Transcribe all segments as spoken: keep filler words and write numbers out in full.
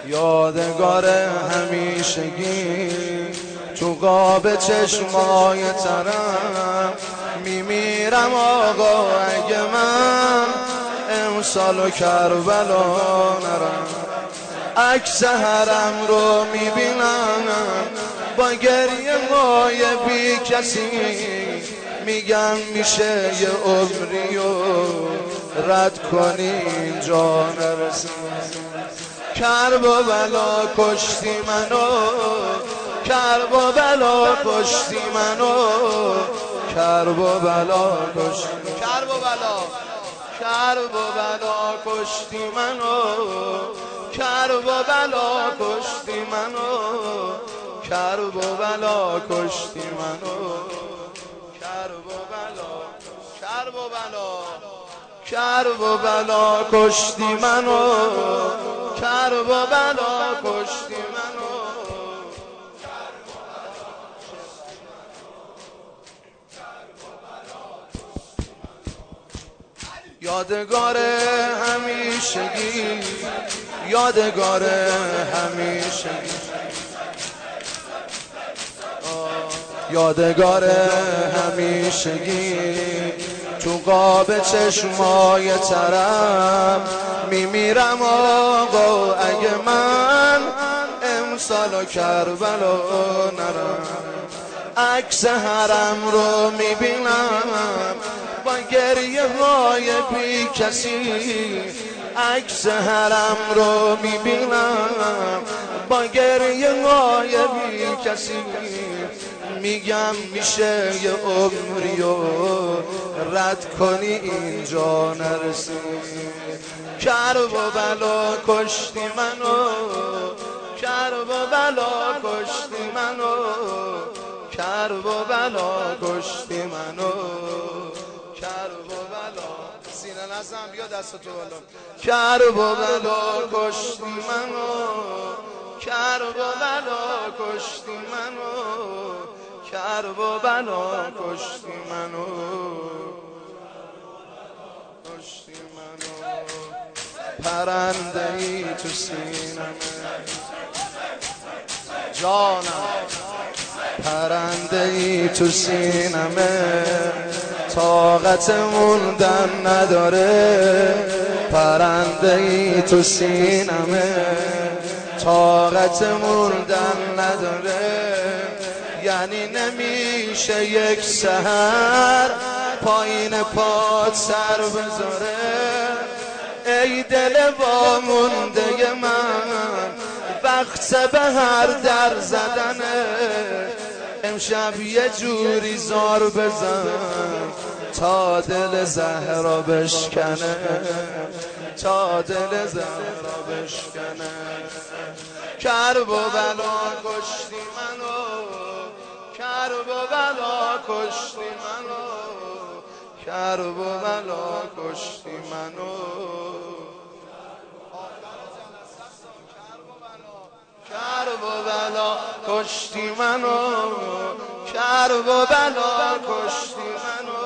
یادگار همیشگی تو قاب چشمای ترم میمیرم آقا اگه من امسال و کربلا نرم. عکس حرم رو میبینم با گریه مای بی کسی، میگم میشه یه عمری و رد کنی اینجا نرسیم. کرب و بلا کشتی منو، کرب و بلا کشتی منو، کرب و بلا کشتی، کرب و بلا، کرب و بلا کشتی منو، کرب و بلا کشتی منو، کرب و بلا کشتی منو، کرب و بلا، کرب و بلا، کرب و بلا کشتی منو، کرب و بلا کشتی منو. یادگار همیشگی، یادگار همیشگی، یادگار همیشگی تو قاب چشمای ترم میمیرم آقا اگه من امسال و کربلا نرم. عکس حرم رو میبینم با گریه های بی کسی، عکس حرم رو میبینم با گریه های بی کسی، میگم میشه یه عمری و رد کنی اینجا نرسی. کرب و بلا کشتی منو، کرب و بلا کشتی منو، کرب و بلا کشتی منو، کرب و بلا. سینه نزن بیا دستتو بالا. کرب و بلا کشتی منو، کرب و بلا کشتی منو، کرب و بلا کشتی منو، کشتی منو. پرنده ای تو سینمه جانم، پرنده ای تو سینمه طاقت موندن نداره، پرنده ای تو سینمه طاقت موندن نداره. یعنی نمیشه یک سحر پایین پات سر بذاره. ای دل وامونده من وقت به هر در زدنه، امشب یه جوری زار بزن تا دل زهرا بشکنه، تا دل زهرا بشکنه. کرب و بلا کشتی منو، کرب و بلا کشتی منو، کرب و بلا کشتی منو. کرب و بلا کشتی منو، کرب و بلا کشتی منو.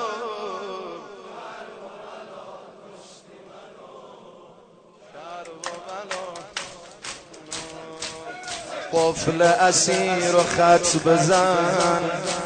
قفل اسیر و خط بزن،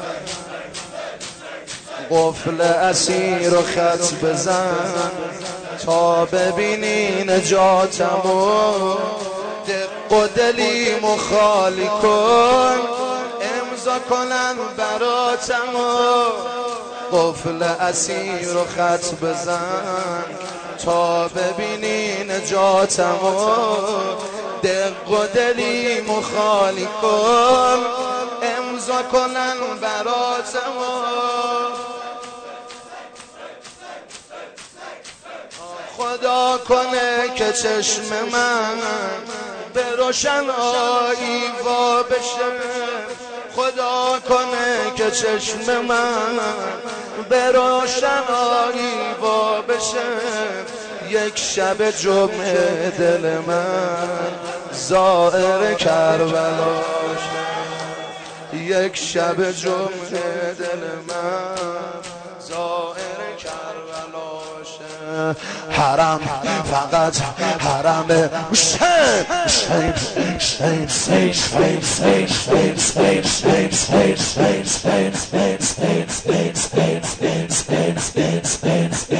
قفل اسیر و خط بزن تا ببینی نجاتمو. دق و دلیمو خالی کن امضا کنن براتمو. قفل اسیر و خط بزن تا ببینی نجاتمو. دق و دلیمو خالی کن امضا کنن براتمو. خدا کنه که چشم من به روشنایی وا بشه، خدا کنه که چشم من به روشنایی وا بشه. یک شب جمعه دل من زائر کربلا شه، یک شب جمعه دل من زائر کربلا شه. حرم فقط حرم حسین حسین حسین حسین حسین حسین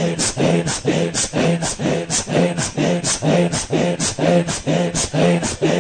حسین حسین